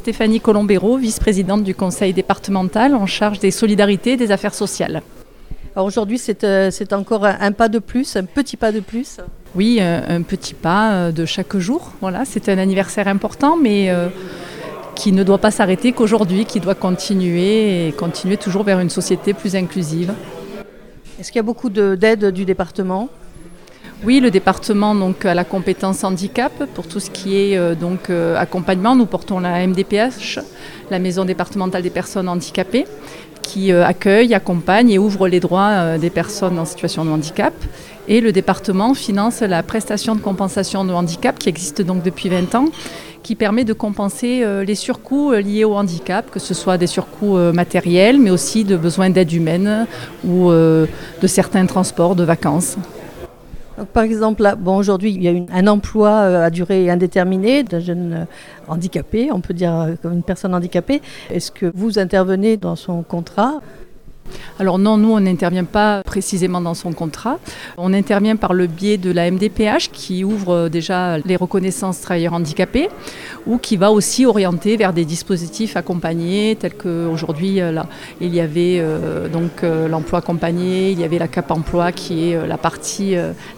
Stéphanie Colombero, vice-présidente du conseil départemental en charge des solidarités et des affaires sociales. Alors aujourd'hui, c'est encore un pas de plus, un petit pas de plus. Oui, un petit pas de chaque jour. Voilà, c'est un anniversaire important, mais qui ne doit pas s'arrêter qu'aujourd'hui, qui doit continuer toujours vers une société plus inclusive. Est-ce qu'il y a beaucoup d'aide du département ? Oui, le département donc, a la compétence handicap pour tout ce qui est accompagnement. Nous portons la MDPH, la Maison départementale des personnes handicapées, qui accueille, accompagne et ouvre les droits des personnes en situation de handicap. Et le département finance la prestation de compensation de handicap qui existe donc depuis 20 ans, qui permet de compenser les surcoûts liés au handicap, que ce soit des surcoûts matériels, mais aussi de besoins d'aide humaine ou de certains transports de vacances. Donc, par exemple, là, aujourd'hui, il y a un emploi à durée indéterminée d'un jeune handicapé, on peut dire comme une personne handicapée. Est-ce que vous intervenez dans son contrat ? Alors non, nous on n'intervient pas précisément dans son contrat. On intervient par le biais de la MDPH qui ouvre déjà les reconnaissances travailleurs handicapés ou qui va aussi orienter vers des dispositifs accompagnés tels qu'aujourd'hui il y avait l'emploi accompagné, il y avait la CAP emploi qui est la partie,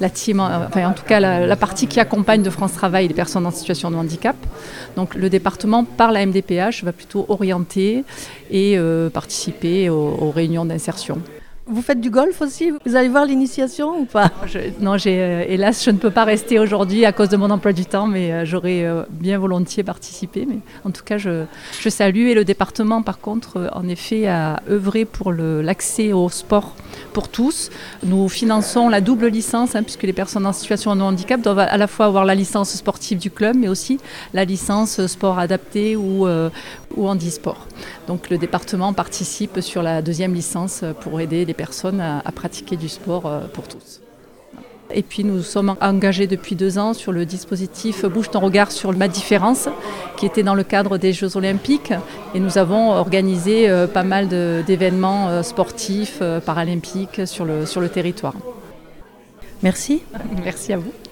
la partie qui accompagne de France Travail les personnes en situation de handicap. Donc le département par la MDPH va plutôt orienter et participer aux réunions d'insertion. Vous faites du golf aussi ? Vous allez voir l'initiation ou pas ? Hélas, je ne peux pas rester aujourd'hui à cause de mon emploi du temps, mais j'aurais bien volontiers participé. Mais en tout cas, je salue. Et le département, par contre, en effet, a œuvré pour l'accès au sport pour tous. Nous finançons la double licence, puisque les personnes en situation de handicap doivent à la fois avoir la licence sportive du club, mais aussi la licence sport adapté ou handisport. Donc le département participe sur la deuxième licence pour aider les personnes à pratiquer du sport pour tous. Et puis nous sommes engagés depuis 2 ans sur le dispositif Bouge ton regard sur ma différence qui était dans le cadre des Jeux Olympiques et nous avons organisé pas mal d'événements sportifs paralympiques sur le territoire. Merci. Merci à vous.